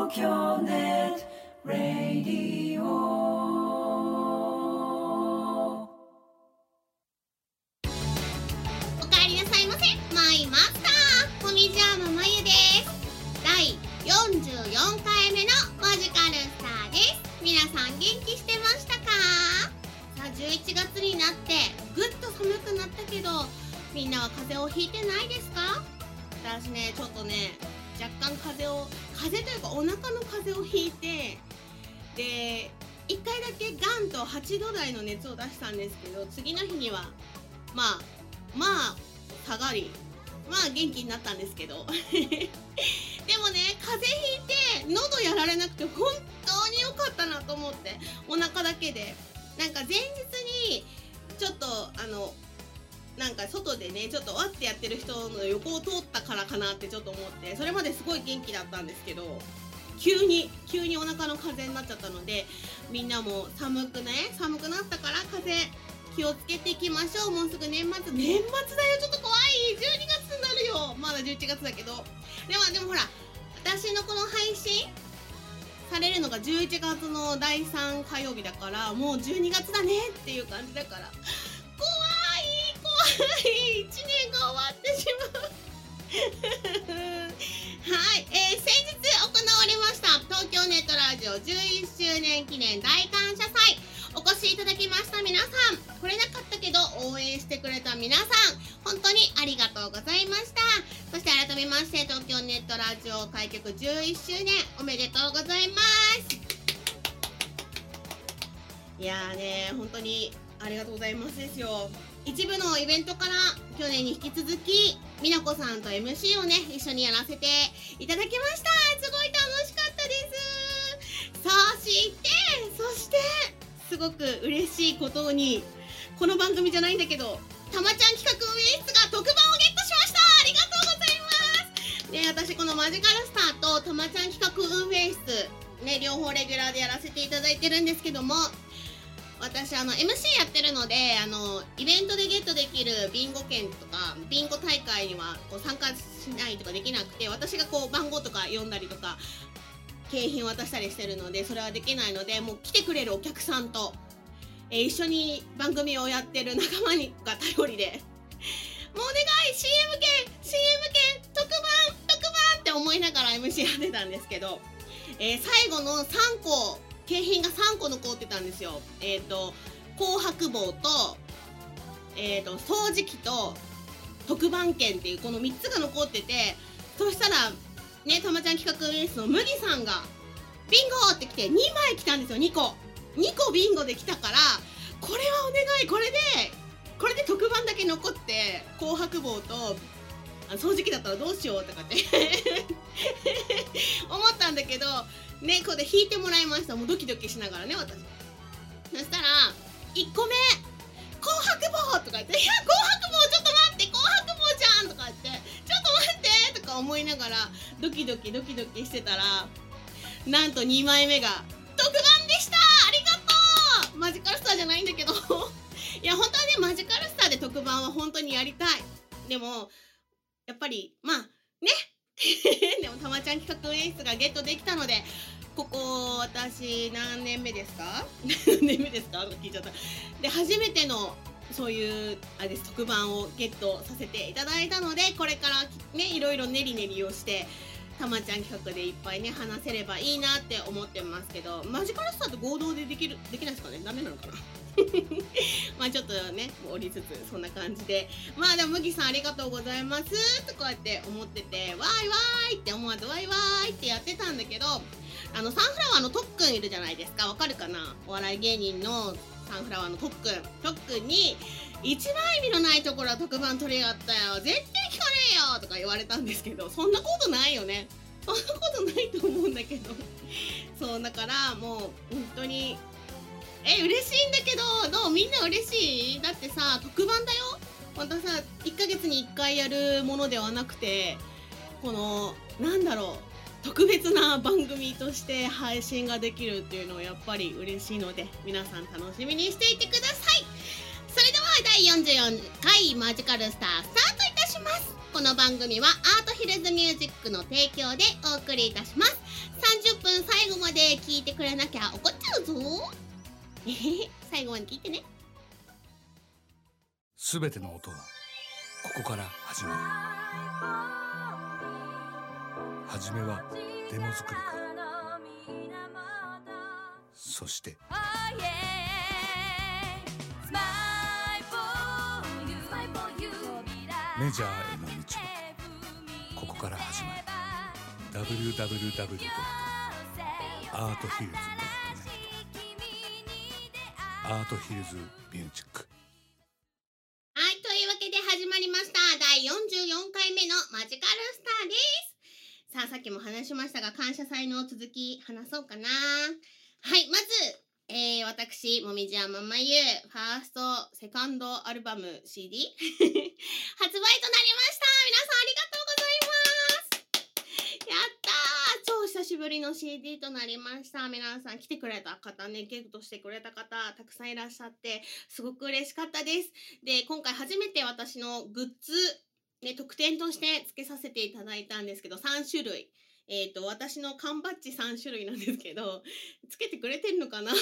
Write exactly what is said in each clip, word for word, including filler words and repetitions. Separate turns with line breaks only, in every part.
東京ネットラディオ。
おかえりなさいませ。マイマスターもみじあままゆです。だいよんじゅうよんかいめのマジカルスターです。皆さん元気してましたか？さあじゅういちがつになってぐっと寒くなったけど、みんなは風邪をひいてないですか？私ね、ちょっとね若干風邪を風邪というかお腹の風邪をひいて、でいっかいだけガンとはちどだいの熱を出したんですけど、次の日にはまあまあ下がり、まあ元気になったんですけどでもね、風邪ひいて喉やられなくて本当に良かったなと思って、お腹だけでなんか前日にちょっとあのなんか外でねちょっとわってやってる人の横を通ったからかなってちょっと思って、それまですごい元気だったんですけど、急に急にお腹の風邪になっちゃったので、みんなも寒くね寒くなったから風邪気をつけていきましょう。もうすぐ年末年末だよ、ちょっと怖い。じゅうにがつになるよ。まだじゅういちがつだけど、でもでもほら、私のこの配信されるのがじゅういちがつのだいさん火曜日だから、もうじゅうにがつだねっていう感じだから、怖い怖い、いちねんが終わってしまうはい、えー、先日行われました東京ネットラジオじゅういっしゅうねん記念大感謝祭、お越しいただきました皆さん、来れなかったけど応援してくれた皆さん、本当にありがとうございました。そして改めまして東京ネットラジオ開局じゅういっしゅうねんおめでとうございます。いやーね、本当にありがとうございますですよ。一部のイベントから去年に引き続きみなこさんと エムシー をね一緒にやらせていただきました。すごい楽しかったです。そしてそしてすごく嬉しいことに、この番組じゃないんだけど、たまちゃん企画運営室が特番をゲットしました。ありがとうございますね。私このマジカルスターとたまちゃん企画運営室ね、両方レギュラーでやらせていただいてるんですけども、私あの エムシー やってるので、あのイベントでゲットできるビンゴ券とかビンゴ大会にはこう参加しないとかできなくて、私がこう番号とか読んだりとか景品を渡したりしてるので、それはできないので、もう来てくれるお客さんと、えー、一緒に番組をやってる仲間にが頼りでもうお願い シーエム 券 シーエム 券特番特番って思いながら エムシー やってたんですけど、えー、最後のさんこ景品がさんこ残ってたんですよ。えっと紅白棒と、えー、と掃除機と特番券っていうこのみっつが残ってて、そしたらね、たまちゃん企画運営室の麦さんがビンゴって来てにまい来たんですよ。にこにこビンゴで来たから、これはお願い、これでこれで特番だけ残って紅白棒と掃除機だったらどうしようとかって思ったんだけどね、ここで弾いてもらいました。もうドキドキしながらね、私。そしたらいっこめ紅白棒とか言って、いや紅白棒ちょっと待って、紅白棒じゃんとか言って、ちょっと待ってとか思いながらドキドキドキドキしてたら、なんとにまいめが特番でした。ありがとう。マジカルスターじゃないんだけどいや本当はね、マジカルスターで特番は本当にやりたい。でもやっぱりまあねでもたまちゃん企画運営室がゲットできたので、ここ私何年目ですか何年目ですかとか聞いちゃった。で初めてのそういうあれです、特番をゲットさせていただいたので、これからねいろいろ練り練りをしてたまちゃん企画でいっぱいね話せればいいなって思ってますけど、マジカルスターと合同でできるできないですかね、ダメなのかなまあちょっとね折りつつそんな感じで、まあでも麦さんありがとうございますとこうやって思ってて、わーいわーいって思わずわいわーいってやってたんだけど、あのサンフラワーの特訓いるじゃないですか。わかるかな、お笑い芸人のサンフラワーの特訓特訓に一枚意味のないところは特番取りやったよ、絶対聞かねえよとか言われたんですけど、そんなことないよね、そんなことないと思うんだけどそうだからもう本当にえ嬉しいんだけど、どうみんな嬉しい？だってさ特番だよ。またさいっかげつにいっかいやるものではなくて、このなんだろう、特別な番組として配信ができるっていうのはやっぱり嬉しいので、皆さん楽しみにしていてください。それではだいよんじゅうよんかいマジカルスタースタートいたします。ここの番組はアートヒルズミュージックの提供でお送りいたします。さんじゅっぷん最後まで聞いてくれなきゃ怒っちゃうぞ。えへへ、最後まで聞いてね。
すべての音はここから始まる。はじめはデモ作りから、そしてメジャーへの道はここから始まる。 ダブリューダブリューダブリュー ドットアートヒルズ ドットネット アートヒルズミュージック。
はい、というわけで始まりましただいよんじゅうよんかいめのマジカルスターです。さあ、さっきも話しましたが、感謝祭の続き話そうかな。はい、まず、えー、私もみじやままゆファーストセカンドアルバム シーディー 発売となりました。皆さんありがとうございます。やったー、超久しぶりの シーディー となりました。皆さん来てくれた方ね、ゲットしてくれた方たくさんいらっしゃってすごく嬉しかったです。で、今回初めて私のグッズね、特典として付けさせていただいたんですけど、さんしゅるい、えっと私の缶バッジさんしゅるいなんですけど、つけてくれてるのかな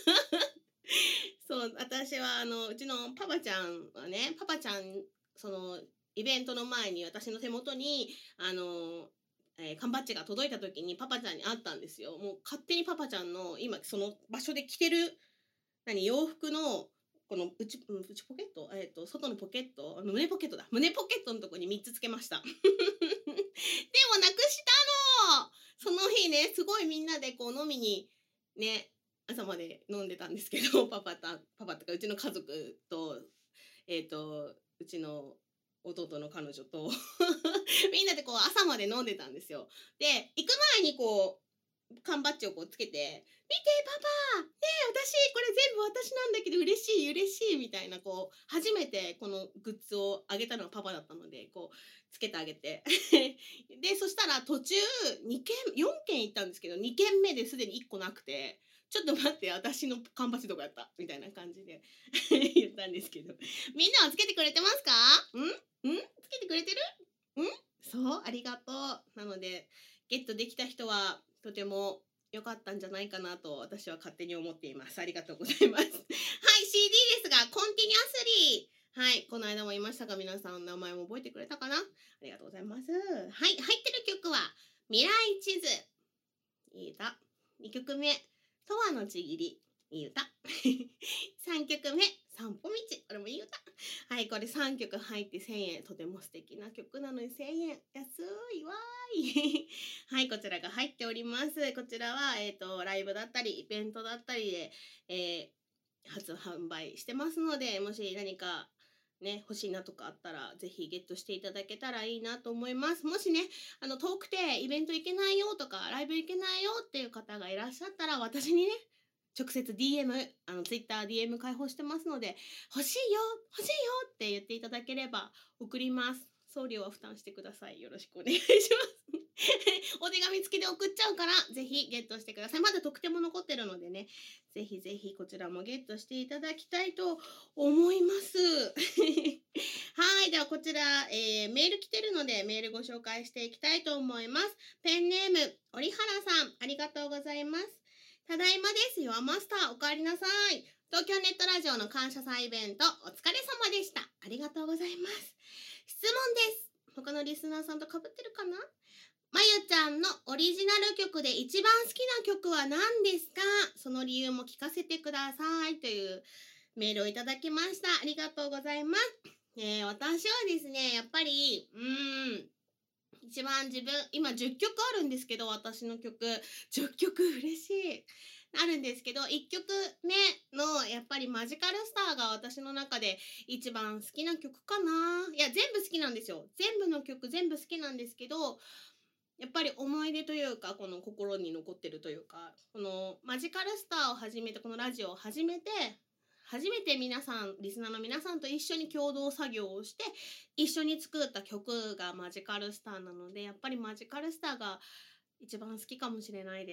そう、私はあのうちのパパちゃんはね、パパちゃんそのイベントの前に私の手元にあの、えー、缶バッジが届いた時にパパちゃんに会ったんですよ。もう勝手にパパちゃんの今その場所で着てる何洋服のこの内、内ポケット、えっと外のポケット、胸ポケットだ胸ポケットのとこにみっつつけましたでもなくしたの。その日ね、すごいみんなでこう飲みにね、朝まで飲んでたんですけど、パパとパパとかうちの家族とえっとうちの弟の彼女とみんなでこう朝まで飲んでたんですよ。で、行く前にこう缶バッジをこうつけて、見てパパ、ねえ私これ全部私なんだけど嬉しい嬉しいみたいな、こう初めてこのグッズをあげたのはパパだったので、こうつけてあげてで、そしたら途中にけんよんけん行ったんですけど、にけんめですでにいっこなくて、ちょっと待って、私の缶バッジどこやったみたいな感じで言ったんですけど、みんなはつけてくれてますか？ん？ん？つけてくれてる？ん？そう、ありがとう。なのでゲットできた人はとても良かったんじゃないかなと私は勝手に思っています。ありがとうございますはい、シーディー ですが、コンティニュアスリー、はい、この間も言いましたが、皆さん名前も覚えてくれたかな？ありがとうございます。はい、入ってる曲は未来地図、いい歌。にきょくめ、とわのちぎり、いい歌さんきょくめ、散歩道、これもいい歌。はい、これさんきょく入ってせんえん、とても素敵な曲なのにせんえん、安いわーいはい、こちらが入っております。こちらは、えーと、ライブだったりイベントだったりで、えー、発販売してますので、もし何かね、欲しいなとかあったらぜひゲットしていただけたらいいなと思います。もしね、あの遠くてイベント行けないよとかライブ行けないよっていう方がいらっしゃったら、私にね直接 ディーエム、あの Twitter ディーエム 開放してますので、欲しいよ欲しいよって言っていただければ送ります。送料は負担してください。よろしくお願いしますお手紙付きで送っちゃうから、ぜひゲットしてください。まだ特典も残ってるのでね、ぜひぜひこちらもゲットしていただきたいと思いますはい、ではこちら、えー、メール来てるのでメールご紹介していきたいと思います。ペンネーム折原さん、ありがとうございます。ただいまです。ヨアマスター、おかえりなさい。東京ネットラジオの感謝祭イベントお疲れ様でした。ありがとうございます。質問です。他のリスナーさんと被ってるかな？まゆちゃんのオリジナル曲で一番好きな曲は何ですか？その理由も聞かせてくださいというメールをいただきました。ありがとうございます。えー、私はですね、やっぱりうーん一番自分今じゅっきょくあるんですけど、私の曲じゅっきょく嬉しいあるんですけど、いっきょくめのやっぱりマジカルスターが私の中で一番好きな曲かな。いや全部好きなんですよ。全部の曲全部好きなんですけど、やっぱり思い出というか、この心に残ってるというか、このマジカルスターを始めて、このラジオを始めて初めて皆さん、リスナーの皆さんと一緒に共同作業をして一緒に作った曲がマジカルスターなので、やっぱりマジカルスターが一番好きかもしれないです。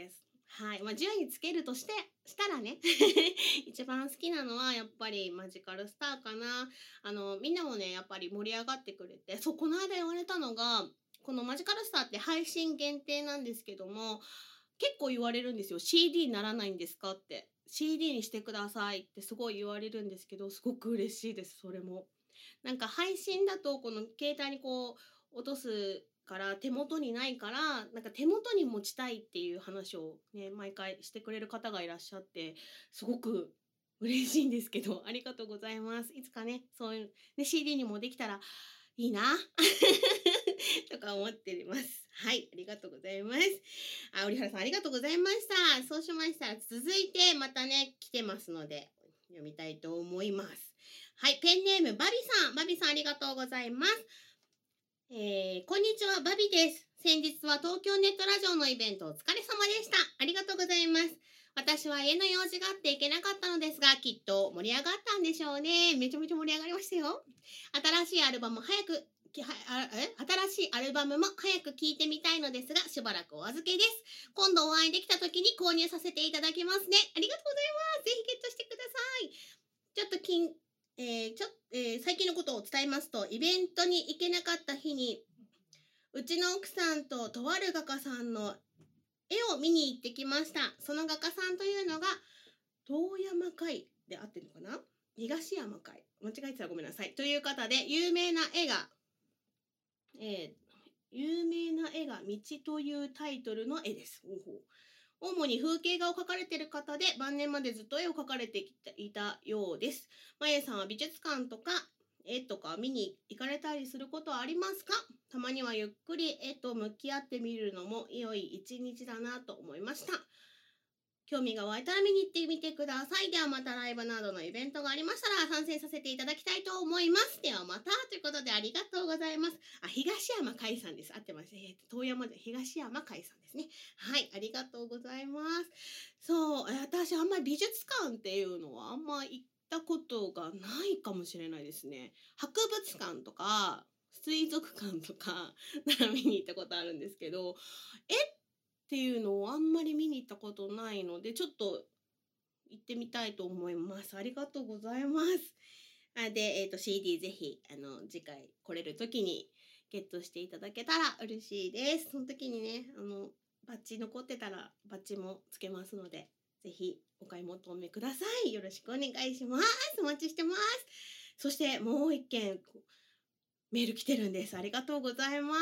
はい、まあ順位つけるとしてしたらね一番好きなのはやっぱりマジカルスターかな。あのみんなもねやっぱり盛り上がってくれて、そうこの間言われたのが、このマジカルスターって配信限定なんですけども、結構言われるんですよ。 シーディー にならないんですかって、 シーディー にしてくださいってすごい言われるんですけど、すごく嬉しいです。それもなんか配信だとこの携帯にこう落とすから手元にないから、なんか手元に持ちたいっていう話をね毎回してくれる方がいらっしゃって、すごく嬉しいんですけど、ありがとうございます。いつかねそういうね シーディー にもできたらいいなとか思っています。はい、ありがとうございます。あ、折原さんありがとうございました。そうしましたら続いてまたね来てますので読みたいと思います。はい、ペンネームバビさん、バビさんありがとうございます。えー、こんにちは、バビです。先日は東京ネットラジオのイベントお疲れ様でした。ありがとうございます。私は家の用事があって行けなかったのですが、きっと盛り上がったんでしょうね。めちゃめちゃ盛り上がりましたよ。新しいアルバム早くきはあえ新しいアルバムも早く聴いてみたいのですが、しばらくお預けです。今度お会いできた時に購入させていただきますね。ありがとうございます。ぜひゲットしてください。ちょっと金えーちょえー最近のことを伝えますと、イベントに行けなかった日にうちの奥さんととある画家さんの絵を見に行ってきました。その画家さんというのが遠山会で合ってるのかな、東山会、間違えてたらごめんなさいという方で、有名な絵が、えー有名な絵が道というタイトルの絵です。ほうほう。主に風景画を描かれている方で、晩年までずっと絵を描かれていたようです。まえさんは美術館とか絵とか見に行かれたりすることはありますか？たまにはゆっくり絵と向き合ってみるのも良い一日だなと思いました。興味が湧いたら見に行ってみてください。ではまたライブなどのイベントがありましたら参戦させていただきたいと思います。ではまたということでありがとうございます。あ、東山海さんです。合ってます。えー、遠山で東山海さんですね。はい、ありがとうございます。そう、私あんまり美術館っていうのはあんま行ったことがないかもしれないですね。博物館とか水族館とかなら見に行ったことあるんですけど、えっていうのをあんまり見に行ったことないので、ちょっと行ってみたいと思います。ありがとうございます。あで、えーと、シーディー ぜひあの次回来れる時にゲットしていただけたら嬉しいです。その時にね、あのバッジ残ってたらバッジもつけますので、ぜひお買い求めください。よろしくお願いします。お待ちしてます。そしてもう一件メール来てるんです。ありがとうございます。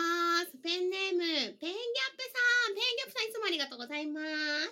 ペンネームペンギャップさん、ペンギャップさんいつもありがとうございます。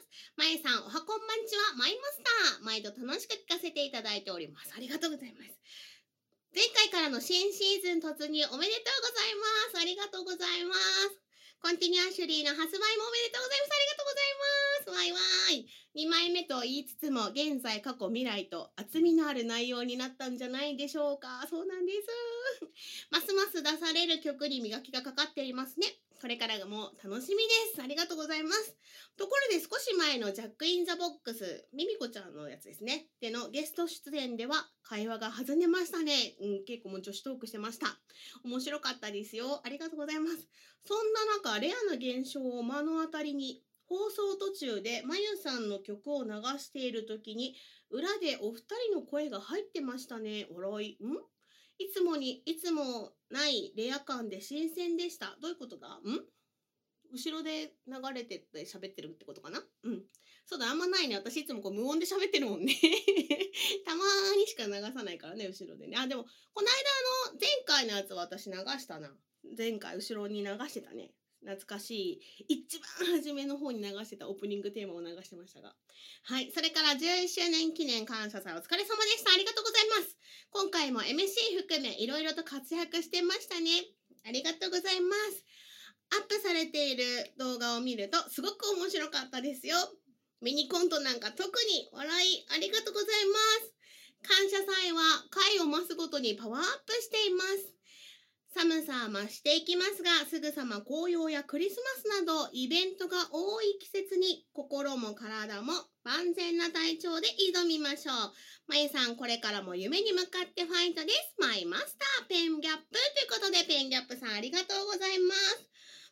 まえさん、おはこんばんちは、マイマスター。毎度楽しく聞かせていただいております。ありがとうございます。前回からの新シーズン突入おめでとうございます。ありがとうございます。コンティニュアシュリーの発売もおめでとうございます。ありがとうございます。わいわい。にまいめと言いつつも、現在、過去、未来と厚みのある内容になったんじゃないでしょうか。そうなんです。ますます出される曲に磨きがかかっていますね。これからも楽しみです。ありがとうございます。ところで少し前のジャックインザボックス、ミミコちゃんのやつですね。でのゲスト出演では会話が弾んでましたね。うん、結構もう女子トークしてました。面白かったですよ。ありがとうございます。そんな中、レアな現象を目の当たりに、放送途中でまゆさんの曲を流している時に裏でお二人の声が入ってましたね。笑い。んいつもにいつもないレア感で新鮮でした。どういうことだ？ん後ろで流れてって喋ってるってことかな？うん。そうだ、あんまないね。私いつもこう無音で喋ってるもんね。たまーにしか流さないからね、後ろでね。あ、でも、この間の前回のやつは私流したな。前回後ろに流してたね。懐かしい。一番初めの方に流してたオープニングテーマを流してましたが。はい。それからじゅういっしゅうねん記念感謝祭お疲れ様でした。ありがとうございます。今回も エムシー 含めいろいろと活躍してましたね。ありがとうございます。アップされている動画を見るとすごく面白かったですよ。ミニコントなんか特に笑いありがとうございます。感謝祭は回を増すごとにパワーアップしています。寒さは増していきますが、すぐさま紅葉やクリスマスなどイベントが多い季節に心も体も万全な体調で挑みましょう。まゆさん、これからも夢に向かってファイトです。マイマスターペンギャップということで、ペンギャップさんありがとうございます。はい、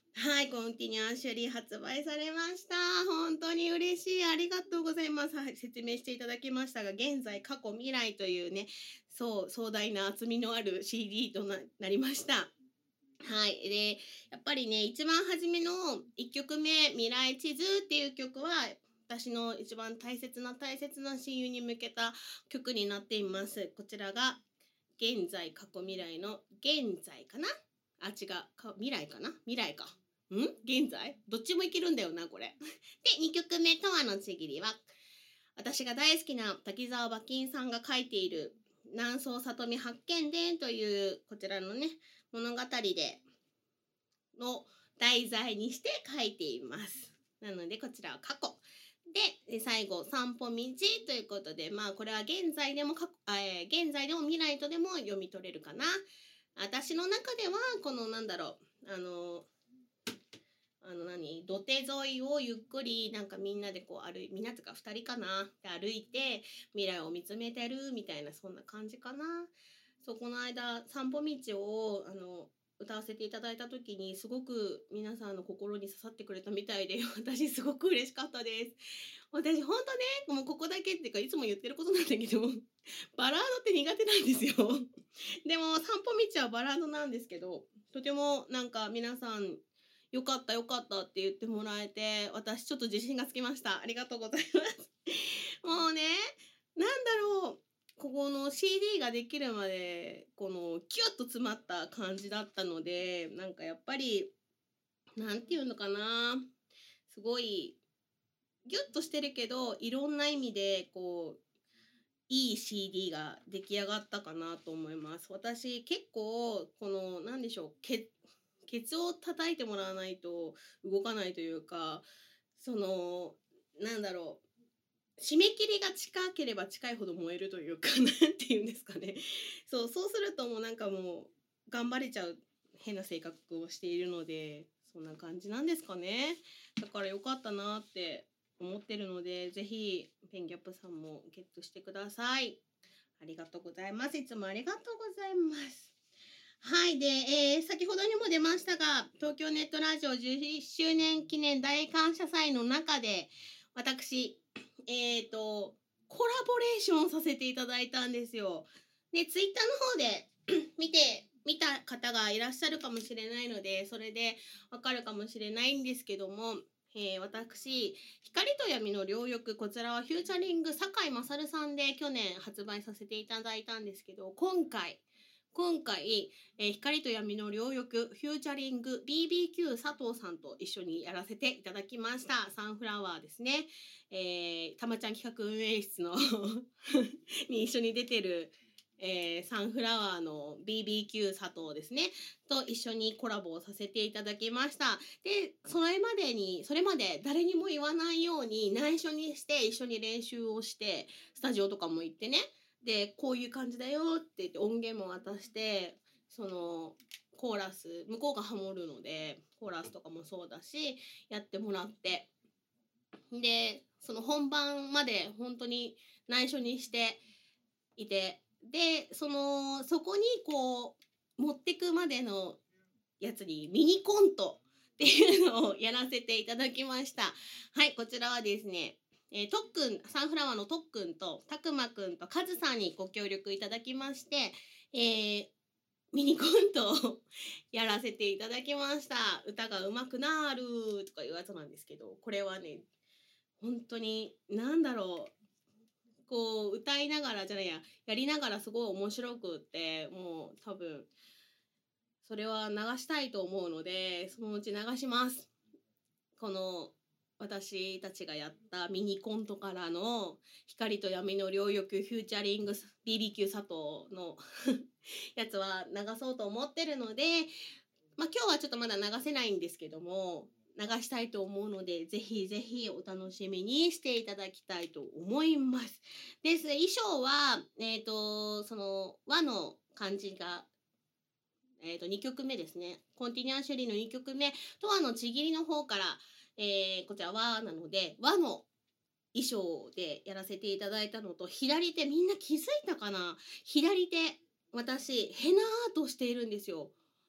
コンティニュアシュリー発売されました。本当に嬉しい。ありがとうございます。はい、説明していただきましたが、現在、過去、未来というね、そう、壮大な厚みのある シーディー と な, なりました。はい。で、やっぱりね、一番初めのいっきょくめ、未来地図っていう曲は、私の一番大切な大切な親友に向けた曲になっています。こちらが、現在、過去、未来の現在かなあ、違う。か未来かな未来か。ん現在どっちもいけるんだよな、これ。で、にきょくめ、とわのちぎりは、私が大好きな滝沢馬琴さんが書いている、南総里見八犬伝という、こちらのね、物語で、の題材にして書いています。なので、こちらは過去。で、最後、散歩道ということで、まあ、これは現在でも過去、えー、現在でも未来とでも読み取れるかな。私の中では、この、なんだろう、あの、あの何土手沿いをゆっくりなんかみんなでこう歩いみんなとかふたりかなで歩いて未来を見つめてるみたいなそんな感じかな。そうこの間散歩道をあの歌わせていただいた時にすごく皆さんの心に刺さってくれたみたいで私すごく嬉しかったです。私ほんとねもうここだけっていうかいつも言ってることなんだけどバラードって苦手なんですよでも散歩道はバラードなんですけどとてもなんか皆さんよかったよかったって言ってもらえて私ちょっと自信がつきました。ありがとうございますもうねなんだろうここの シーディー ができるまでこのキュッと詰まった感じだったのでなんかやっぱりなんていうのかなすごいギュッとしてるけどいろんな意味でこういい シーディー が出来上がったかなと思います。私結構このなんでしょうけケツを叩いてもらわないと動かないというかそのなんだろう締め切りが近ければ近いほど燃えるというかなんていうんですかねそうそうするともうなんかもう頑張れちゃう変な性格をしているのでそんな感じなんですかね。だからよかったなって思ってるのでぜひペンギャップさんもゲットしてください。ありがとうございます。いつもありがとうございます。はいで、えー、先ほどにも出ましたが東京ネットラジオじゅういっしゅうねん記念大感謝祭の中で私えーとコラボレーションさせていただいたんですよ。でツイッターの方で見て見た方がいらっしゃるかもしれないのでそれでわかるかもしれないんですけども、えー、私光と闇の両翼こちらはフューチャリング堺勝さんで去年発売させていただいたんですけど今回今回、えー、光と闇の両翼フューチャリング ビービーキュー 佐藤さんと一緒にやらせていただきました。サンフラワーですね、えー、たまちゃん企画運営室のに一緒に出てる、えー、サンフラワーの ビービーキュー 佐藤ですねと一緒にコラボをさせていただきました。でそれまでにそれまで誰にも言わないように内緒にして一緒に練習をしてスタジオとかも行ってねでこういう感じだよって言って音源も渡してそのコーラス向こうがハモるのでコーラスとかもそうだしやってもらってでその本番まで本当に内緒にしていてでそのそこにこう持ってくまでのやつにミニコントっていうのをやらせていただきました。はいこちらはですねえー、とっくんサンフラワーのとっくんとたくまくんとかずさんにご協力いただきまして、えー、ミニコントをやらせていただきました。歌が上手くなるとかいうやつなんですけどこれはね本当に何だろうこう歌いながらじゃないややりながらすごい面白くってもう多分それは流したいと思うのでそのうち流します。この私たちがやったミニコントからの光と闇の両翼フューチャリング ビービーキュー 佐藤のやつは流そうと思ってるので、まあ、今日はちょっとまだ流せないんですけども流したいと思うのでぜひぜひお楽しみにしていただきたいと思います。です。衣装は、えーと、その和の感じがえーとにきょくめですね。コンティニュアシュリーのにきょくめと和のちぎりの方からえー、こちら和なので和の衣装でやらせていただいたのと左手みんな気づいたかな左手私ヘナアートしているんですよ。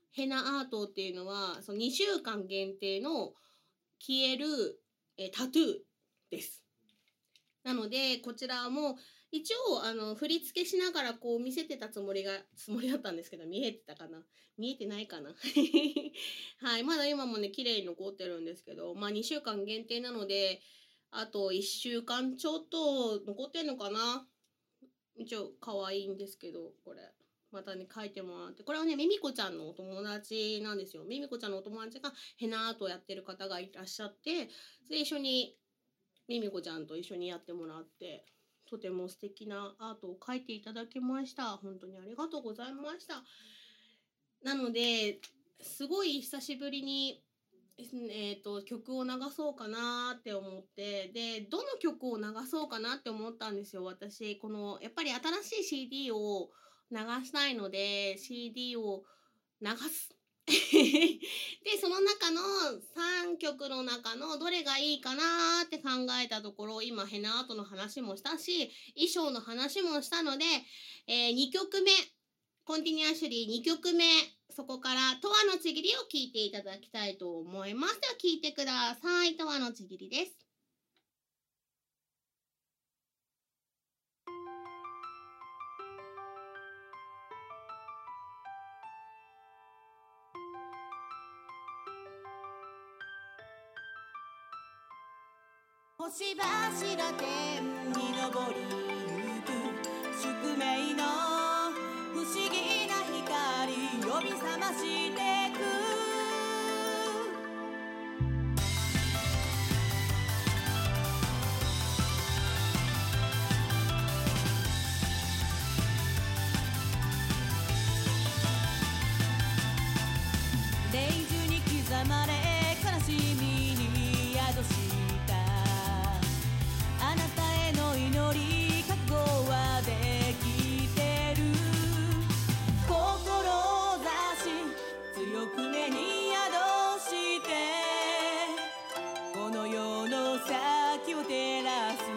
ヘナアートっていうのはそのにしゅうかん限定の消えるえタトゥーです。なのでこちらも一応あの振り付けしながらこう見せてたつもりがつもりだったんですけど、見えてたかな見えてないかなはい、まだ今もね綺麗に残ってるんですけど、まあにしゅうかん限定なのであといっしゅうかんちょっと残ってんのかな。一応可愛いんですけど、これまたね書いてもらって、これはねミミコちゃんのお友達なんですよ。ミミコちゃんのお友達がヘナアートをやってる方がいらっしゃって、それ一緒にミミコちゃんと一緒にやってもらって、とても素敵なアートを描いていただきました。本当にありがとうございました。なのですごい久しぶりに、えー、と曲を流そうかなって思って、でどの曲を流そうかなって思ったんですよ。私このやっぱり新しい シーディー を流したいので シーディー を流すでその中のさんきょくの中のどれがいいかなって考えたところ、今ヘナアートの話もしたし衣装の話もしたので、えー、にきょくめコンティニュアシュリーにきょくめ、そこから「とわのちぎり」を聴いていただきたいと思います。では聴いてください。とわのちぎりです。
星柱天に昇りゆく宿命の不思議な光呼び覚ましてく。霊樹に刻まれ悲しみに宿したあなたへの祈り、覚悟はできてる。志強く目に宿してこの世の先を照らす。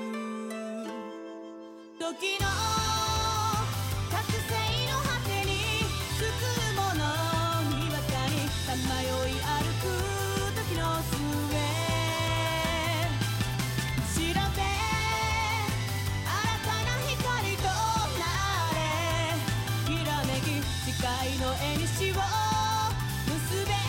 時の覚醒の果てに救うものにわかにさまよい歩く時の末、調べ新たな光となれ、きらめき視界の縁を結べ。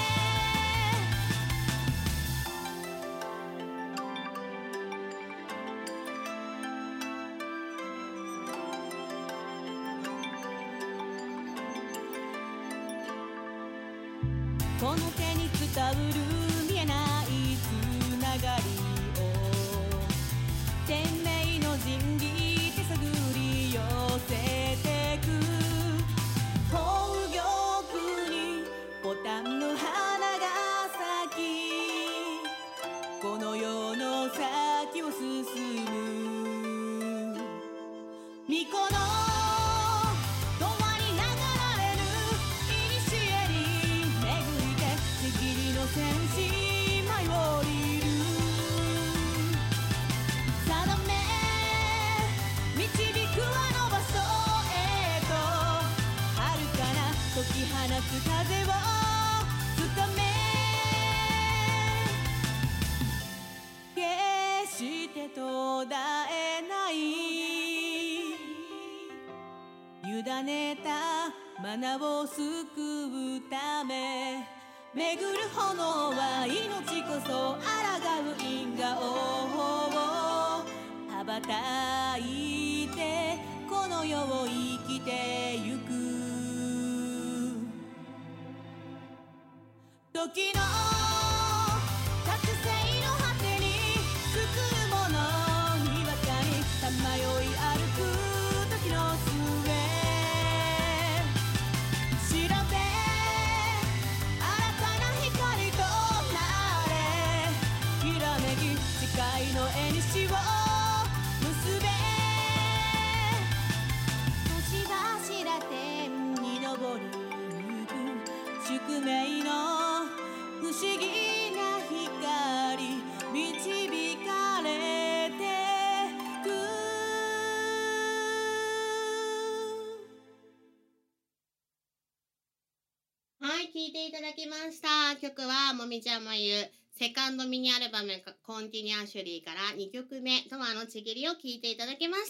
この手に伝わる見えないつながりを天命の神器手探り寄せてく。宝玉にボタンの花が咲きこの世の先を進む。巫女の永遠に流れる古に巡りてちぎりの戦士舞い降りる。定め導くあの場所へと遥かな解き放つ風をつかめ。決して途絶えない委ねたマナを救うため、巡る炎は命こそ抗う因果を羽ばたいてこの世を生きてゆく。時の覚醒の果てに救うものにわかにさまよい歩く時の末、調べ新たな光となれ、きらめき視界の縁を結べ。星柱天に昇りゆく宿命の不思議
ていただきました曲はもみじあまゆセカンドミニアルバムコンティニアシュリーからにきょくめとわのちぎりを聴いていただきました。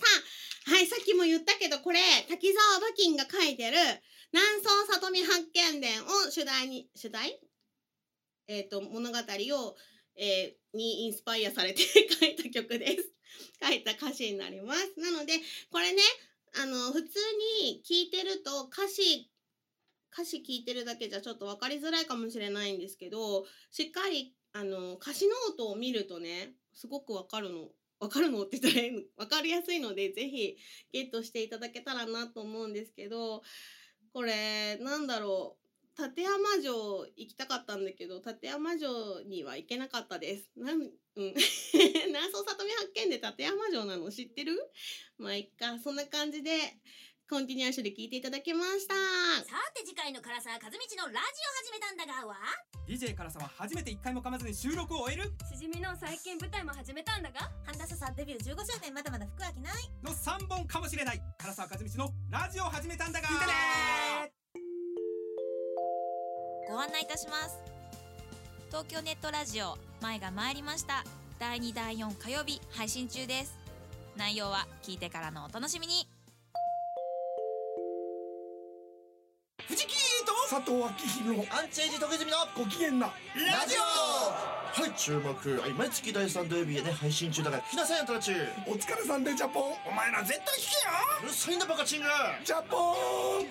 はい、さっきも言ったけどこれ滝沢馬琴が書いてる南総里見八犬伝を主題に主題えっ、ー、と物語を、えー、にインスパイアされて書いた曲です。書いた歌詞になります。なのでこれねあの普通に聴いてると歌詞歌詞聞いてるだけじゃちょっと分かりづらいかもしれないんですけど、しっかりあの歌詞ノートを見るとねすごく分かるの分かるのって言ったら分かりやすいので、ぜひゲットしていただけたらなと思うんですけど、これなんだろう、立山城行きたかったんだけど立山城には行けなかったです。なん、うん、南総里見八犬で立山城なの知ってる？まあいっか、そんな感じでコンティニュアシュで聞いていただきました。
さて次回の唐沢和道のラジオ始めたんだがは
ディージェー 唐沢初めていっかいも噛まずに収録を終える
しじみの再建舞台も始めたんだが
半田笹デビューじゅうごしゅうねんまだまだ服飽きない
のさんぼんかもしれない。唐沢和道のラジオ始めたんだが
聞いてねご案内いたします。東京ネットラジオ前が参りました。だいにだいよん火曜日配信中です。内容は聞いてからのお楽しみに。
藤木と佐藤明宏
アンチエイジ徳泉の
ご機嫌な
ラジオ。はい注目、はい、毎月だいさん土曜日へね配信中だから聞きなさいよたち。
お疲れさんでジャポン。
お前ら絶対聞けよ。うるさいんだバカチンが
ジャポン。
はい、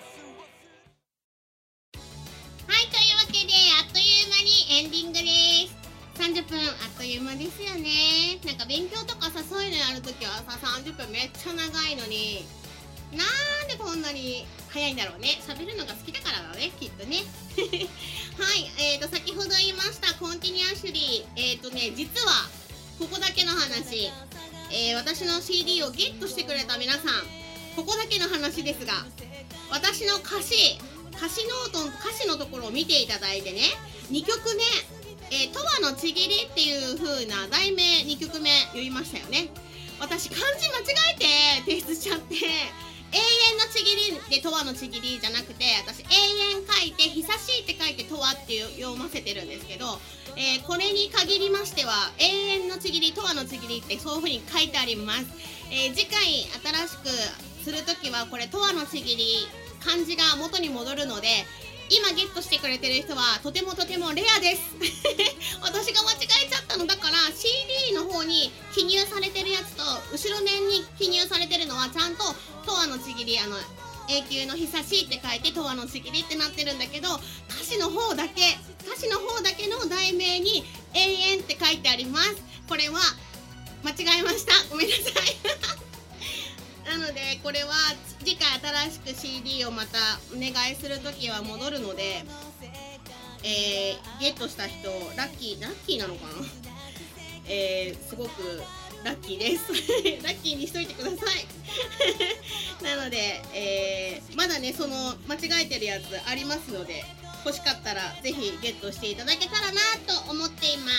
というわけであっという間にエンディングです。さんじゅっぷんあっという間ですよね。なんか勉強とかさそういうのやるときはささんじゅっぷんめっちゃ長いのになんでこんなに早いんだろうね。喋るのが好きだからだねきっとねはい、えーと先ほど言いましたコンティニュアシュリー、えーとね実はここだけの話、えー、私の シーディー をゲットしてくれた皆さん、ここだけの話ですが私の歌詞歌詞ノート歌詞のところを見ていただいてね、にきょくめえー、とわのちぎりっていう風な題名にきょくめ言いましたよね。私漢字間違えて提出しちゃって永遠のちぎりでとわのちぎりじゃなくて私永遠書いて久しいって書いてとわって読ませてるんですけど、えー、これに限りましては永遠のちぎりとわのちぎりってそういう風に書いてあります。えー、次回新しくするときはこれとわのちぎり漢字が元に戻るので今ゲットしてくれてる人はとてもとてもレアです私が間違えちゃったのだから シーディー の方に記入されてるやつと後ろ面に記入されてるのはちゃんととわのちぎり、あの永久の久しいって書いてとわのちぎりってなってるんだけど、歌詞の方だけ歌詞の方だけの題名に永遠って書いてあります。これは間違えました、ごめんなさいなのでこれは次回新しく シーディー をまたお願いするときは戻るので、えー、ゲットした人ラッキーラッキーなのかなえー、すごくラッキーですラッキーにしといてくださいなので、えー、まだねその間違えてるやつありますので欲しかったらぜひゲットしていただけたらなと思っています。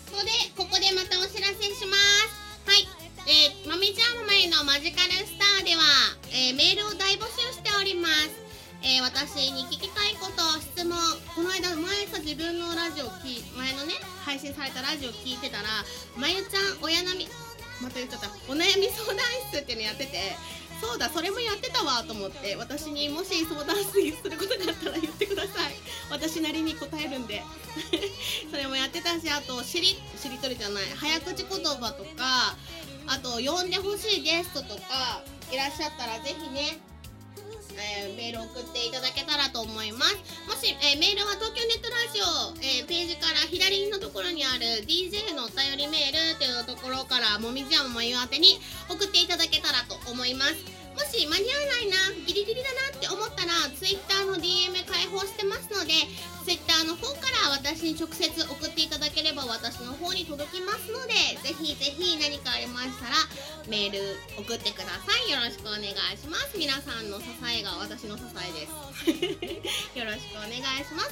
のでここでまたお知らせします。はい、えー、まみちゃんままゆのマジカルスターでは、えー、メールを大募集しております。えー、私に聞きたいこと、質問、この間前さ自分のラジオき前のね配信されたラジオ聞いてたらまゆちゃん親悩みまた言っちゃったお悩み相談室っていうのやってて、そうだそれもやってたわと思って、私にもし相談することがあったら言ってください。私なりに答えるんでそれもやってたし、あとしりしりとりじゃない早口言葉とか、あと呼んでほしいゲストとかいらっしゃったらぜひね、えー、メール送っていただけたらと思います。もし、えー、メールは東京ネットラジオ、えー、ページから左のところにある ディージェー のお便りメールというところからもみじやままゆ宛てに送っていただけたらと思います。もし間に合わないなギリギリだなって思ったら Twitter の ディーエム 開放してますので Twitter の方から私に直接送っていただければ私の方に届きますので、ぜひぜひ何かありましたらメール送ってください。よろしくお願いします。皆さんの支えが私の支えですよろしくお願いします。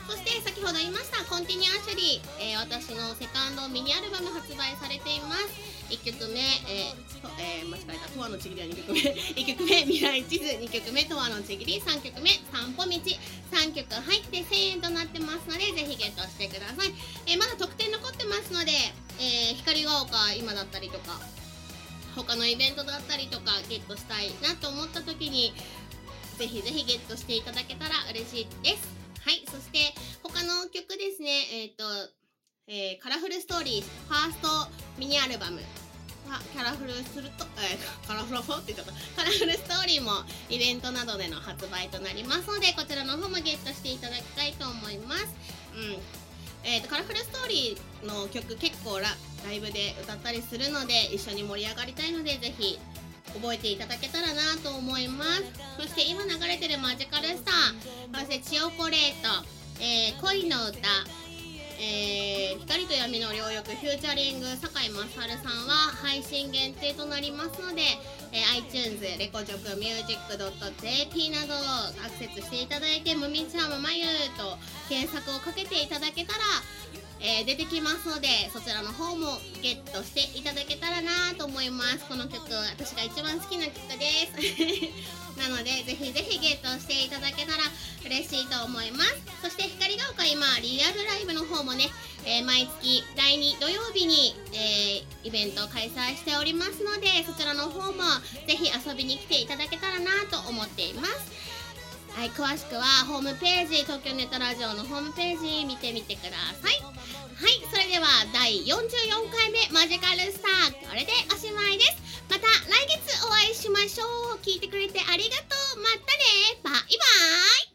そして先ほど言いましたコンティニュアシュリー、えー、私のセカンドミニアルバム発売されています。いっきょくめ、えーとえー、間違えた、とわのちぎりはにきょくめいっきょくめ未来地図、にきょくめとわのちぎり、さんきょくめ散歩道、さんきょく入ってせんえんとなってますのでぜひゲットしてください。えー、まだ特典残ってますので、えー、光が丘今だったりとか他のイベントだったりとかゲットしたいなと思った時にぜひぜひゲットしていただけたら嬉しいです。はい、そして他の曲ですね、えっと、えー、カラフルストーリーファーストミニアルバムカラフルすると、えー、カラフルフォーって言っちゃったカラフルストーリーもイベントなどでの発売となりますのでこちらの方もゲットしていただきたいと思います。うんえー、とカラフルストーリーの曲結構ラライブで歌ったりするので一緒に盛り上がりたいのでぜひ覚えていただけたらなと思います。そして今流れてるマジカルスター、そしてチオコレート、えー、恋の歌、えー、光と闇の両翼フューチャリング堺正春さんは配信限定となりますので、えー、iTunes、レコジョク、ミュージック ドット ジェーピー などをアクセスしていただいてむみちゃんまゆと検索をかけていただけたらえー、出てきますのでそちらの方もゲットしていただけたらなと思います。この曲私が一番好きな曲ですなのでぜひぜひゲットしていただけたら嬉しいと思います。そして光が丘今リアルライブの方もね、えー、毎月だいに土曜日に、えー、イベントを開催しておりますのでそちらの方もぜひ遊びに来ていただけたらなと思っています。はい、詳しくはホームページ東京ネットラジオのホームページ見てみてください。はい、それではだいよんじゅうよんかいめマジカルスターこれでおしまいです。また来月お会いしましょう。聞いてくれてありがとう。またね、バイバイ。